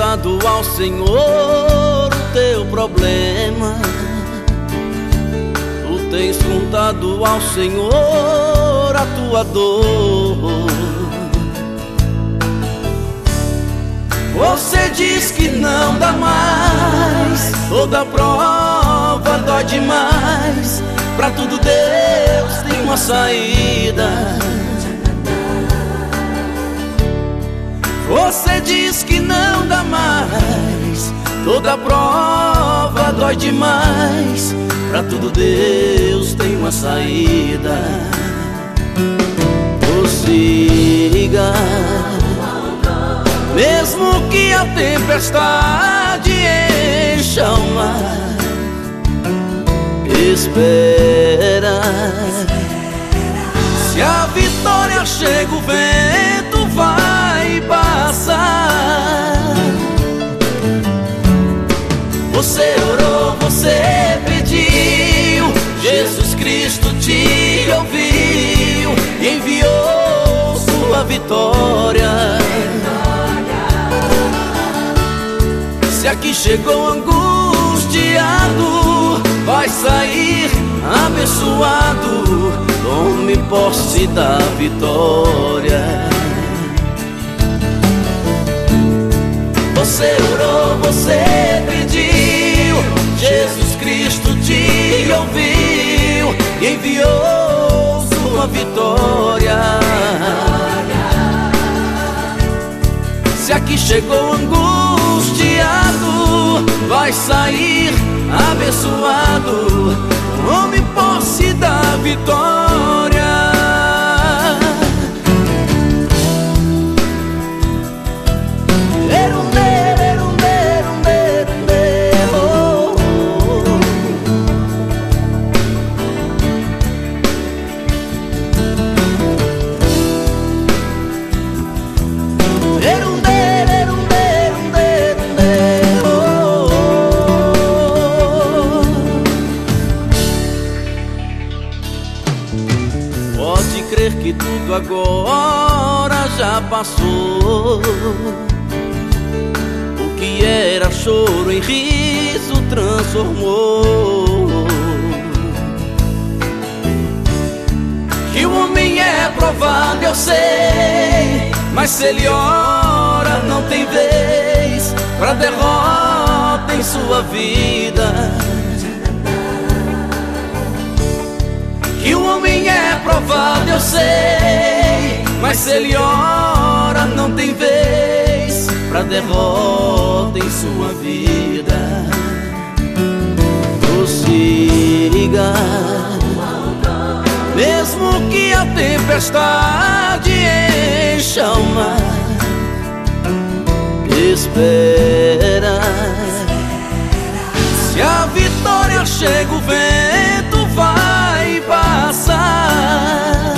contado ao Senhor o teu problema. Tu tens contado ao Senhor a tua dor. Você diz que não dá mais, toda prova dói demais. Pra tudo Deus tem uma saída. Você diz que não dá mais, toda prova dói demais. Pra tudo Deus tem uma saída. Prossiga, mesmo que a tempestade encha o mar. Espera, se a vitória chega o vento vai passar. Você orou, você pediu, Jesus Cristo te ouviu e enviou sua vitória. Se aqui chegou angustiado, vai sair abençoado. Tome posse da vitória. Você orou, você pediu, Jesus Cristo te ouviu e enviou sua vitória. Se aqui chegou angustiado, vai sair abençoado. Tome posse da vitória. Pode crer que tudo agora já passou. O que era choro em riso transformou. Que o homem é provado, eu sei, mas se ele ora não tem vez pra derrota em sua vida. Que o homem é provado, eu sei, mas se ele ora não tem vez pra derrota em sua vida. Prossiga, mesmo que a tempestade encha o mar. Espera, se a vitória chega o vento vai passar.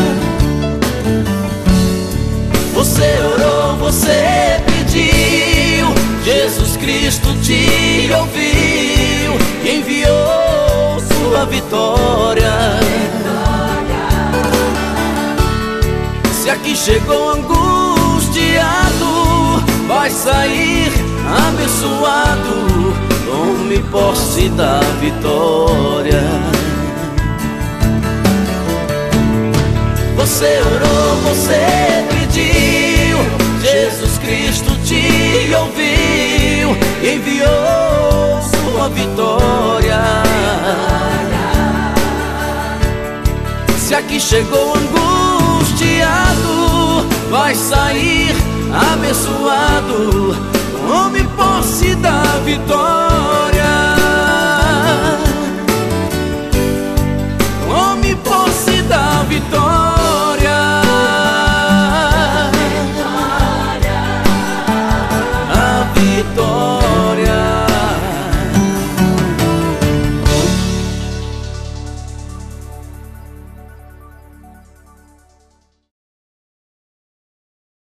Você orou, você pediu, Jesus Cristo te ouviu e enviou sua vitória. Se aqui chegou angustiado, vai sair abençoado. Tome posse da vitória. Você orou, você pediu, Jesus Cristo te ouviu e enviou sua vitória. Se aqui chegou angustiado, vai sair abençoado. Tome posse da vitória.